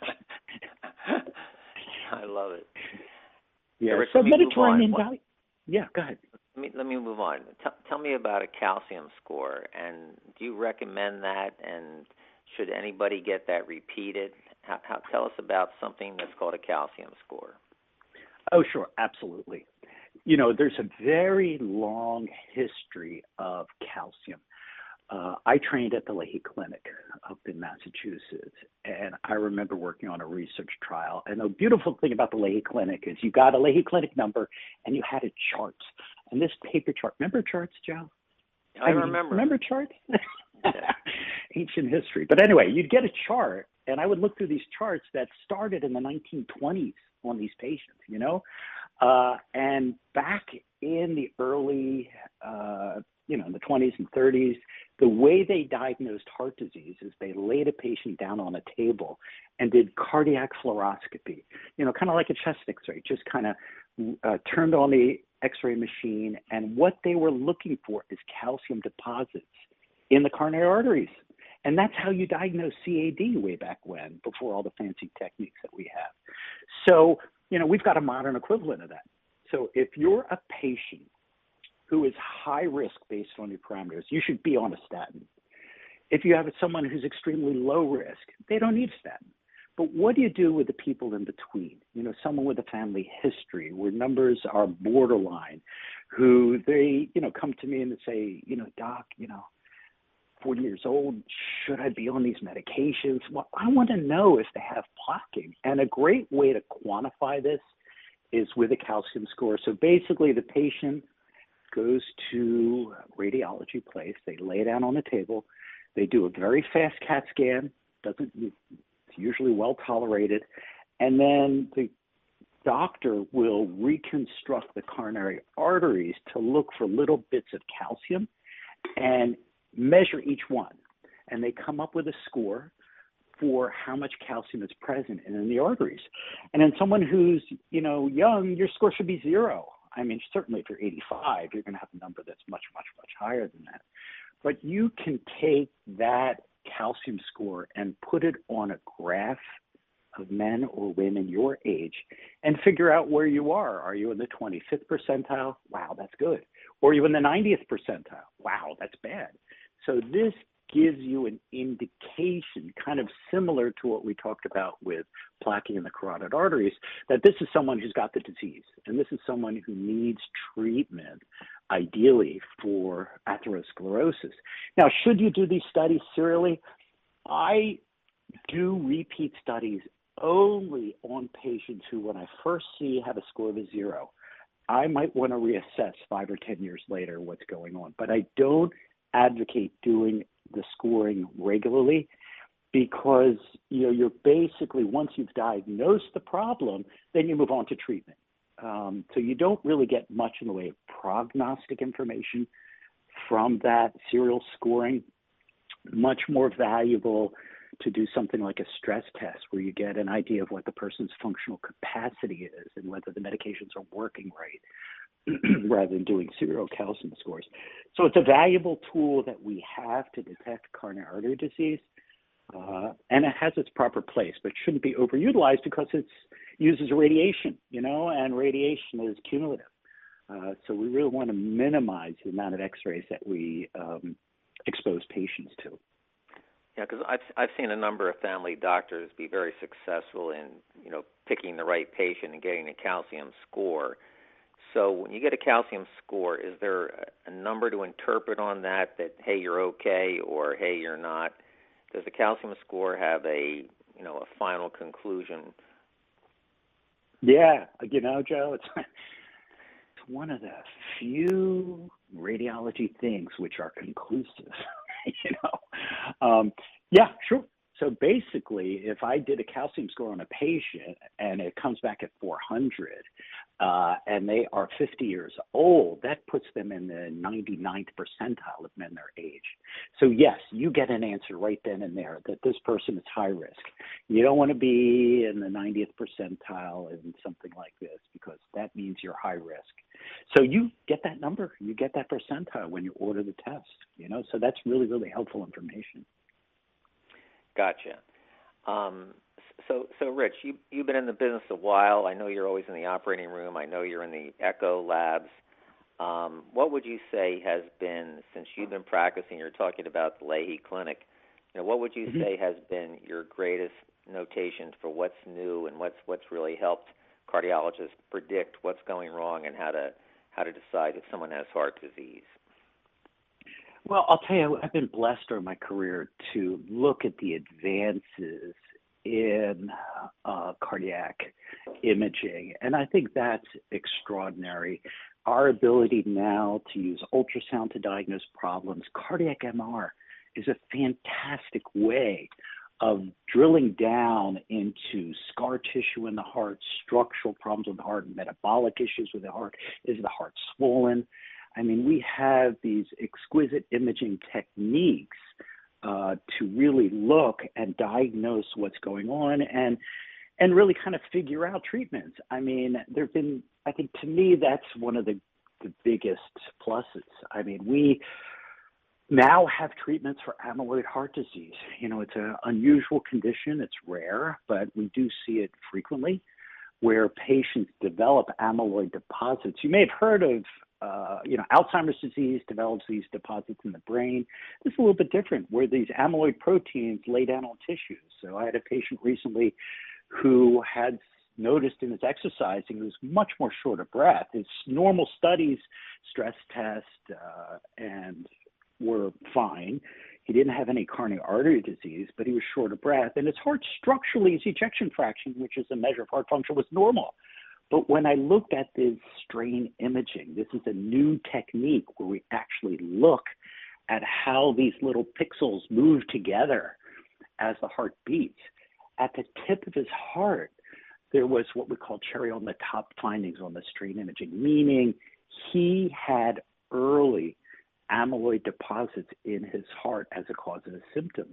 I love it. Yeah, Rick, so Mediterranean diet. Yeah, go ahead. Let me move on. Tell me about a calcium score, and do you recommend that? And should anybody get that repeated? Tell us about something that's called a calcium score. Oh, sure, absolutely. You know, there's a very long history of calcium. I trained at the Leahy Clinic up in Massachusetts, and I remember working on a research trial. And the beautiful thing about the Leahy Clinic is you got a Leahy Clinic number, and you had a chart. And this paper chart, remember charts, Joe? I remember. Remember charts? Ancient history. But anyway, you'd get a chart, and I would look through these charts that started in the 1920s on these patients, you know? And back in the early, in the 20s and 30s, the way they diagnosed heart disease is they laid a patient down on a table and did cardiac fluoroscopy, you know, kind of like a chest x-ray, just kind of turned on the x-ray machine. And what they were looking for is calcium deposits in the coronary arteries. And that's how you diagnose CAD way back when, before all the fancy techniques that we have. So, you know, we've got a modern equivalent of that. So if you're a patient who is high risk based on your parameters, you should be on a statin. If you have someone who's extremely low risk, they don't need a statin. But what do you do with the people in between? You know, someone with a family history where numbers are borderline, who they, you know, come to me and they say, you know, doc, 40 years old, should I be on these medications? Well, I want to know if they have plaquing. And a great way to quantify this is with a calcium score. So basically the patient goes to a radiology place, they lay down on the table, they do a very fast CAT scan, it's usually well tolerated, and then the doctor will reconstruct the coronary arteries to look for little bits of calcium and measure each one. And they come up with a score for how much calcium is present in the arteries. And in someone who's, young, your score should be 0. I mean, certainly if you're 85, you're going to have a number that's much, much, much higher than that. But you can take that calcium score and put it on a graph of men or women your age and figure out where you are. Are you in the 25th percentile? Wow, that's good. Or are you in the 90th percentile? Wow, that's bad. So this gives you an indication, kind of similar to what we talked about with plaquing in the carotid arteries, that this is someone who's got the disease, and this is someone who needs treatment, ideally for atherosclerosis. Now, should you do these studies serially? I do repeat studies only on patients who, when I first see, have a score of 0. I might want to reassess 5 or 10 years later what's going on, but I don't advocate doing the scoring regularly, because you're basically, once you've diagnosed the problem, then you move on to treatment. So you don't really get much in the way of prognostic information from that serial scoring. Much more valuable to do something like a stress test where you get an idea of what the person's functional capacity is and whether the medications are working right rather than doing serial calcium scores. So it's a valuable tool that we have to detect coronary artery disease, and it has its proper place, but shouldn't be overutilized because it uses radiation, and radiation is cumulative. So we really want to minimize the amount of X-rays that we expose patients to. Yeah, because I've seen a number of family doctors be very successful in picking the right patient and getting a calcium score. So when you get a calcium score, is there a number to interpret on that hey, you're okay, or hey, you're not? Does the calcium score have a final conclusion? Yeah, Joe, it's one of the few radiology things which are conclusive. Yeah, sure. So basically, if I did a calcium score on a patient and it comes back at 400, and they are 50 years old, that puts them in the 99th percentile of men their age. So yes, you get an answer right then and there that this person is high risk. You don't want to be in the 90th percentile in something like this because that means you're high risk. So you get that number, you get that percentile when you order the test, so that's really, really helpful information. Gotcha. So Rich, you've been in the business a while. I know you're always in the operating room. I know you're in the echo labs. What would you say has been, since you've been practicing, you're talking about the Lahey Clinic, what would you say has been your greatest notation for what's new and what's really helped cardiologists predict what's going wrong and how to decide if someone has heart disease? Well, I'll tell you, I've been blessed during my career to look at the advances in cardiac imaging, and I think that's extraordinary. Our ability now to use ultrasound to diagnose problems, cardiac MR is a fantastic way of drilling down into scar tissue in the heart, structural problems with the heart, metabolic issues with the heart. Is the heart swollen? I mean, we have these exquisite imaging techniques to really look and diagnose what's going on and really kind of figure out treatments. I mean, I think to me, that's one of the biggest pluses. I mean, we now have treatments for amyloid heart disease. It's an unusual condition. It's rare, but we do see it frequently where patients develop amyloid deposits. You may have heard of Alzheimer's disease develops these deposits in the brain. This is a little bit different, where these amyloid proteins lay down on tissues. So I had a patient recently who had noticed in his exercising he was much more short of breath. His normal studies, stress test, and were fine. He didn't have any coronary artery disease, but he was short of breath. And his heart structurally, his ejection fraction, which is a measure of heart function, was normal. But when I looked at this strain imaging, this is a new technique where we actually look at how these little pixels move together as the heart beats. At the tip of his heart, there was what we call cherry on the top findings on the strain imaging, meaning he had early amyloid deposits in his heart as a cause of the symptoms.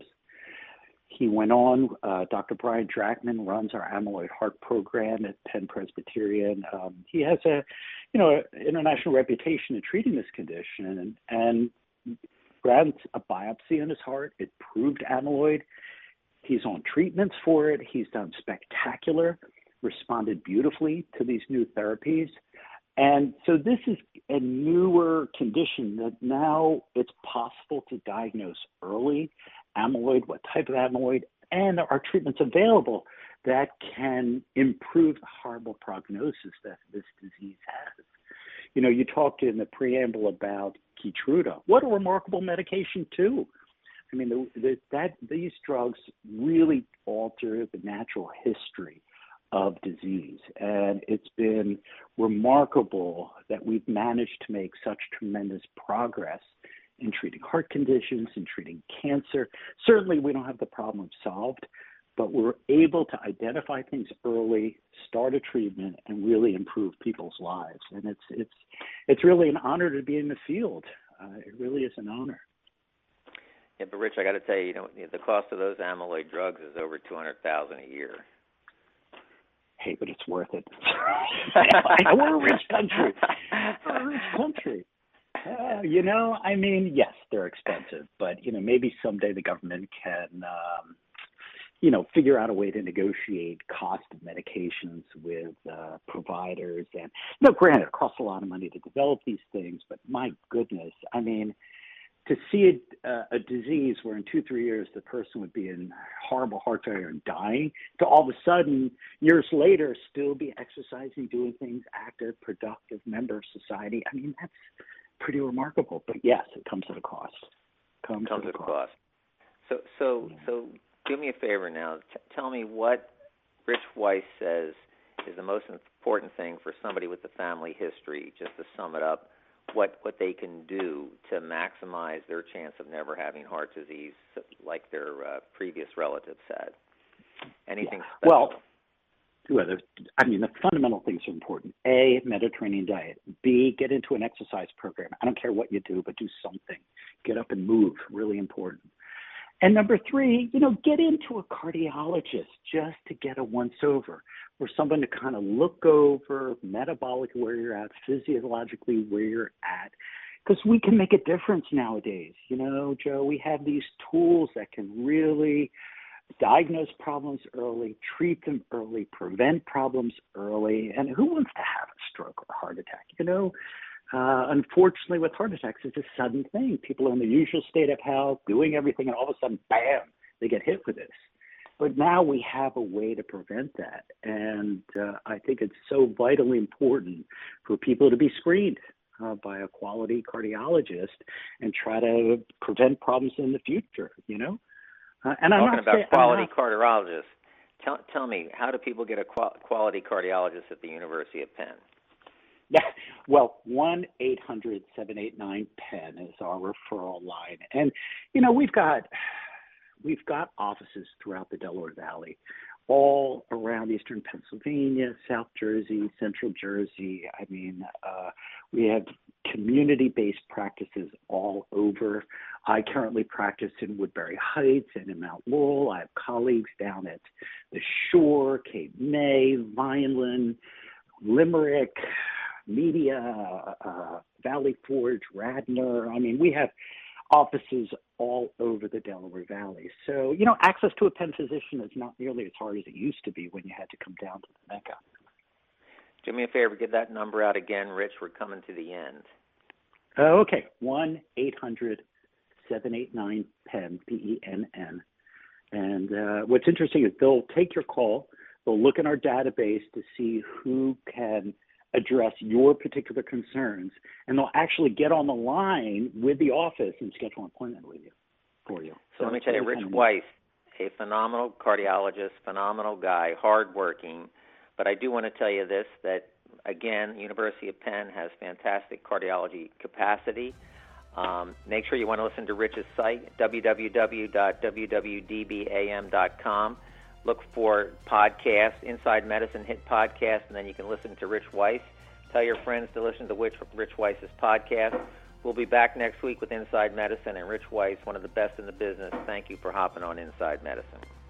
He went on, Dr. Brian Drachman runs our amyloid heart program at Penn Presbyterian. He has an international reputation in treating this condition and ran a biopsy in his heart. It proved amyloid. He's on treatments for it. He's done spectacular, responded beautifully to these new therapies. And so this is a newer condition that now it's possible to diagnose early amyloid, what type of amyloid, and there are treatments available that can improve the horrible prognosis that this disease has. You talked in the preamble about Keytruda. What a remarkable medication, too. I mean, these drugs really alter the natural history of disease, and it's been remarkable that we've managed to make such tremendous progress in treating heart conditions, in treating cancer. Certainly, we don't have the problem solved, but we're able to identify things early, start a treatment, and really improve people's lives. And it's really an honor to be in the field. It really is an honor. Yeah, but Rich, I got to tell you, the cost of those amyloid drugs is over $200,000 a year. Hey, but it's worth it. We're a rich country. We're a rich country. I mean, yes, they're expensive, but maybe someday the government can, figure out a way to negotiate cost of medications with providers. And granted, it costs a lot of money to develop these things, but my goodness, I mean, to see a disease where in 2-3 years the person would be in horrible heart failure and dying, to all of a sudden, years later, still be exercising, doing things, active, productive member of society. I mean, that's pretty remarkable. But yes, it comes at a cost. Comes at a cost. So do me a favor now. Tell me what Rich Weiss says is the most important thing for somebody with the family history, just to sum it up, what they can do to maximize their chance of never having heart disease like their previous relatives had. Anything special? Well, the fundamental things are important. A, Mediterranean diet. B, get into an exercise program. I don't care what you do, but do something. Get up and move, really important. And number 3, get into a cardiologist just to get a once-over, or someone to kind of look over metabolically where you're at, physiologically where you're at, because we can make a difference nowadays. Joe, we have these tools that can really diagnose problems early, treat them early, prevent problems early. And who wants to have a stroke or a heart attack? Unfortunately, with heart attacks, it's a sudden thing. People are in the usual state of health, doing everything, and all of a sudden, bam, they get hit with this. But now we have a way to prevent that. And I think it's so vitally important for people to be screened by a quality cardiologist and try to prevent problems in the future, And I'm talking about quality cardiologists. Tell me, how do people get a quality cardiologist at the University of Penn? Yeah, well, 1-800-789-PENN is our referral line. And, we've got offices throughout the Delaware Valley, all around eastern Pennsylvania, South Jersey, Central Jersey. I mean, we have community-based practices all over. I currently practice in Woodbury Heights and in Mount Laurel. I have colleagues down at the Shore, Cape May, Vineland, Limerick, Media, Valley Forge, Radnor. I mean, we have offices all over the Delaware Valley. So, access to a Penn physician is not nearly as hard as it used to be when you had to come down to the Mecca. Do me a favor, get that number out again, Rich. We're coming to the end. Okay, 1-800-789-PENN, P-E-N-N. And what's interesting is they'll take your call, they'll look in our database to see who can address your particular concerns, and they'll actually get on the line with the office and schedule an appointment for you. So let me tell you, Rich Weiss, a phenomenal cardiologist, phenomenal guy, hardworking. But I do want to tell you this, that, again, University of Penn has fantastic cardiology capacity. Make sure you want to listen to Rich's site, www.wwdbam.com. Look for podcasts, Inside Medicine, hit podcast, and then you can listen to Rich Weiss. Tell your friends to listen to Rich Weiss's podcast. We'll be back next week with Inside Medicine, and Rich Weiss, one of the best in the business. Thank you for hopping on Inside Medicine.